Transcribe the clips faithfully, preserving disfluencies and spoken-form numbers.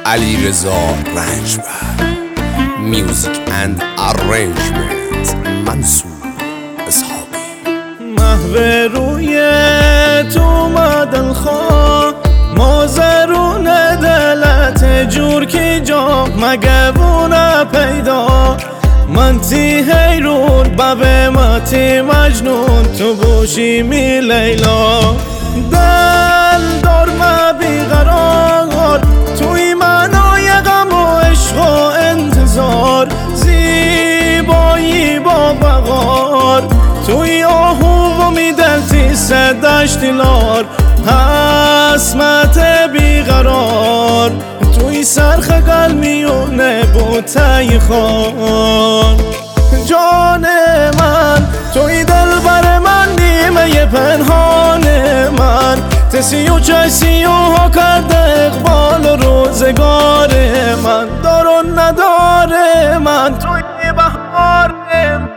علیرضا رنجبر. میوزیک اند ارنجمنت منصور اسحاقی. محو روی تو مدن خواه مازرون دلت جور کی جا مگه بونه پیدا من تی حیرون ببه ما تی مجنون تو بوشی می لیلا دل دار ما بیقرار توی منای غم و عشق و انتظار زیبایی با بغار توی آهو و می دلتی صدش دیلار حسمت بیقرار توی سرخ قلمیونه بوتای خان جان من توی دل بر من نیمه پنهان من تسی و چسی و ها کرده اقبال و روزگار من دار و نداره من توی بهار من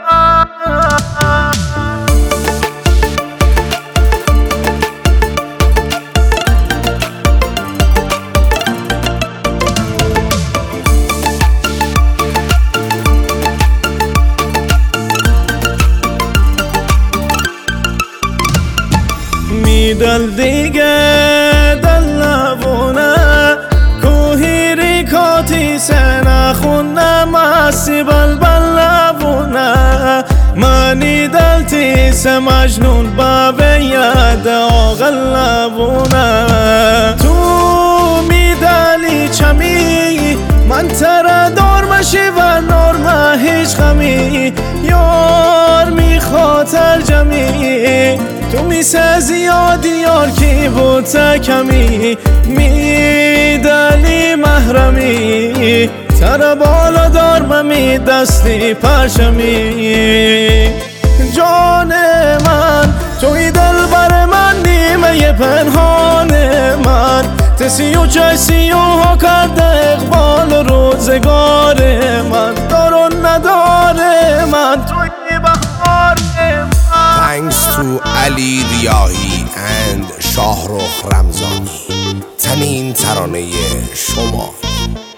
دل دیگه دل نبونه کوهی ریکاتی سنه خونه مسی بلبل نبونه منی دل تیس مجنون بابه ید آقل نبونه تو میدلی چمی من تره دار مشی و نرمه هیچ غمی یار میخاطر جمی تو میسه زیادی یار کی بوده کمی میدلی محرمی تر بالا دار ممی دستی پرشمی جان من توی دل بر من نیمه پنهان من تسی و چسی و ها کرده اقبال و روزگار من دار و نداره من توی بهار من. Thanks to علی ریاحی and شاهرخ رمضانی. تنین ترانه شما.